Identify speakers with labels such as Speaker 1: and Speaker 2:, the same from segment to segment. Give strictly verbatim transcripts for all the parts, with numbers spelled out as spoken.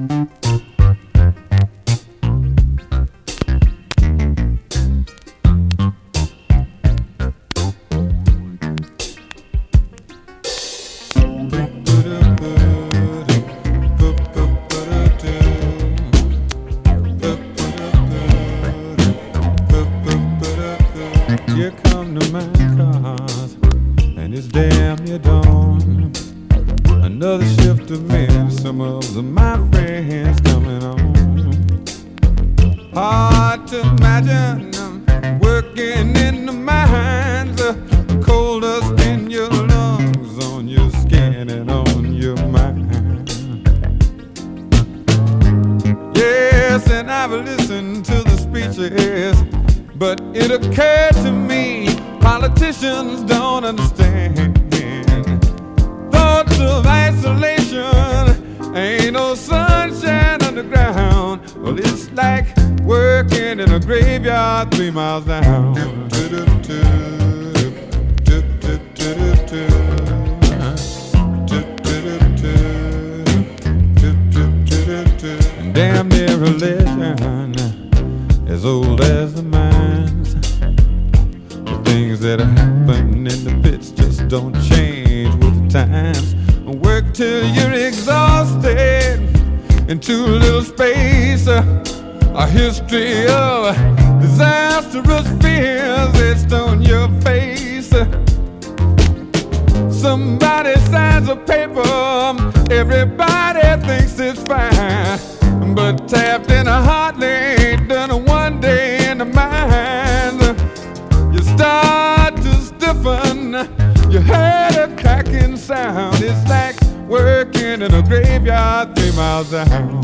Speaker 1: Here come the my cars, and it's damn near dawn. Another shift of men, some of the, my friends coming on. Hard to imagine them working in the mines, uh, cold dust in your lungs, on your skin and on your mind. Yes, and I've listened to the speeches, but it occurred to me, politicians don't understand. Thoughts of isolation, ain't no sunshine underground. Well, it's like working in a graveyard three miles down. And damn near a legend, as old as the mines. The things that happen in the pits just don't change with the times. Work till you're exhausted in too little space. A history of disastrous fears etched on your face. Somebody signs a paper, everybody thinks it's fine, but tapped in a heartly ain't done a one day in the mind. You start to stiffen, you heard a cracking sound. It's like working in a graveyard three miles down.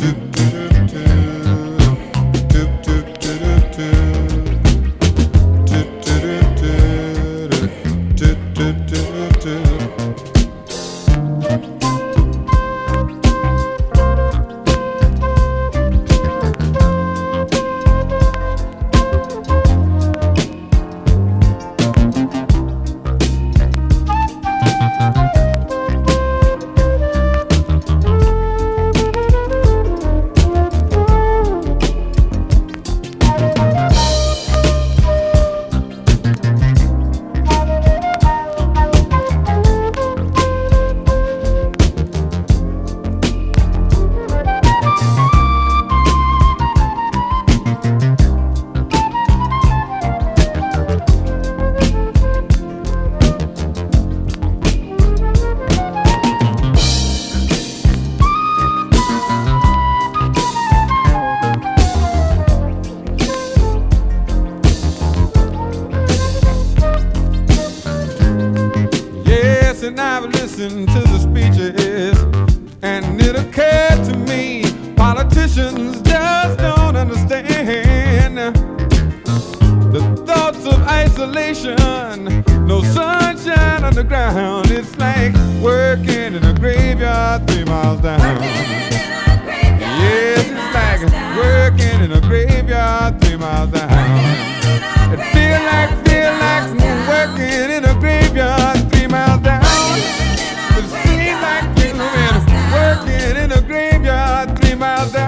Speaker 1: And I've listened to the speeches, and it occurred to me, politicians just don't understand the thoughts of isolation, no sunshine on the ground. It's like working in a graveyard three miles down. Yes, it's like working in a graveyard three miles down. It feel like, feel like working in a graveyard three miles down. It seems like you've been working in a graveyard three miles down.